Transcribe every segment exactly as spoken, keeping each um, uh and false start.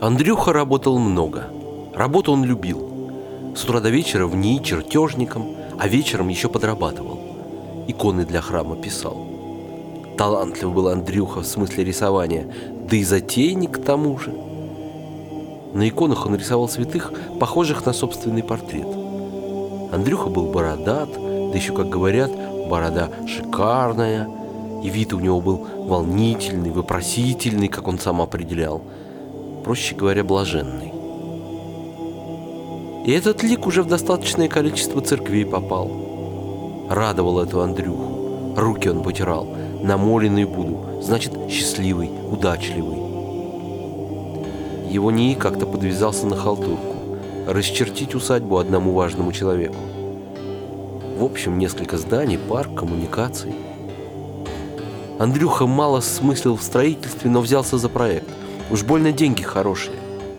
Андрюха работал много. Работу он любил. С утра до вечера в НИИ чертежником, а вечером еще подрабатывал. Иконы для храма писал. Талантлив был Андрюха в смысле рисования, да и затейник к тому же. На иконах он рисовал святых, похожих на собственный портрет. Андрюха был бородат, да еще, как говорят, борода шикарная, и вид у него был волнительный, вопросительный, как он сам определял, проще говоря, блаженный. И этот лик уже в достаточное количество церквей попал. Радовал это Андрюху. Руки он потирал. Намоленный буду, значит, счастливый, удачливый. Его НИИ как-то подвязался на халтурку. Расчертить усадьбу одному важному человеку. В общем, несколько зданий, парк, коммуникаций. Андрюха мало смыслил в строительстве, но взялся за проект. Уж больно деньги хорошие.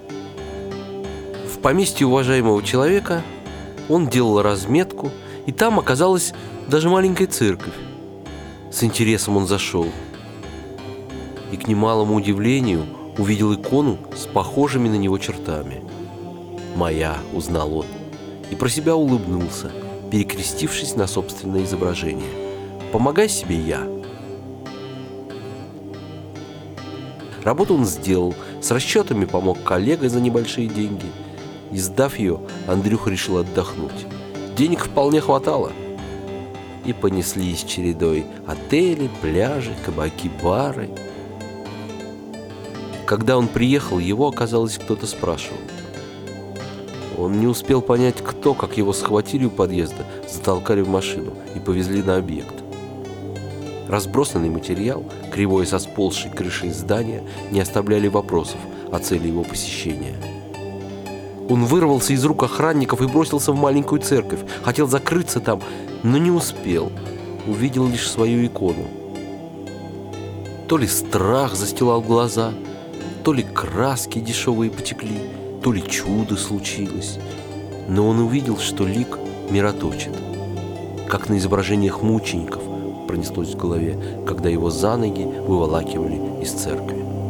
В поместье уважаемого человека он делал разметку, и там оказалась даже маленькая церковь. С интересом он зашел. И к немалому удивлению увидел икону с похожими на него чертами. «Моя», — узнал он, и про себя улыбнулся, перекрестившись на собственное изображение. «Помогай себе я». Работу он сделал, с расчетами помог коллега за небольшие деньги. И, сдав ее, Андрюха решил отдохнуть. Денег вполне хватало. И понеслись чередой отели, пляжи, кабаки, бары. Когда он приехал, его, оказалось, кто-то спрашивал. Он не успел понять, кто, как его схватили у подъезда, затолкали в машину и повезли на объект. Разбросанный материал, кривое со сползшей крышей здания, не оставляли вопросов о цели его посещения. Он вырвался из рук охранников и бросился в маленькую церковь. Хотел закрыться там, но не успел. Увидел лишь свою икону. То ли страх застилал глаза, то ли краски дешевые потекли, то ли чудо случилось. Но он увидел, что лик мироточит, как на изображениях мучеников, пронеслось в голове, когда его за ноги выволакивали из церкви.